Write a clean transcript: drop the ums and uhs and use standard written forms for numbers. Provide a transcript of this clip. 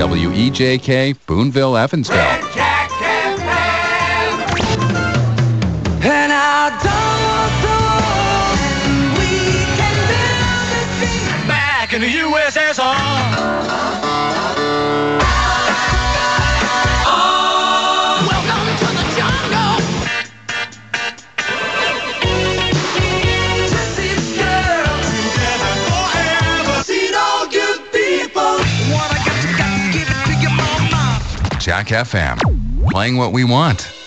WEJK, Boonville, Evansville. Jack FM. And I don't know we can build this thing back in the USSR. Jack FM, playing what we want.